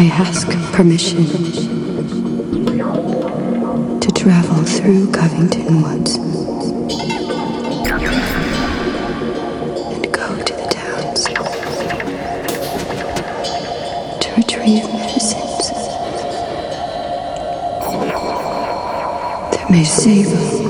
I ask permission to travel through Covington Woods and go to the towns to retrieve medicines that may save them.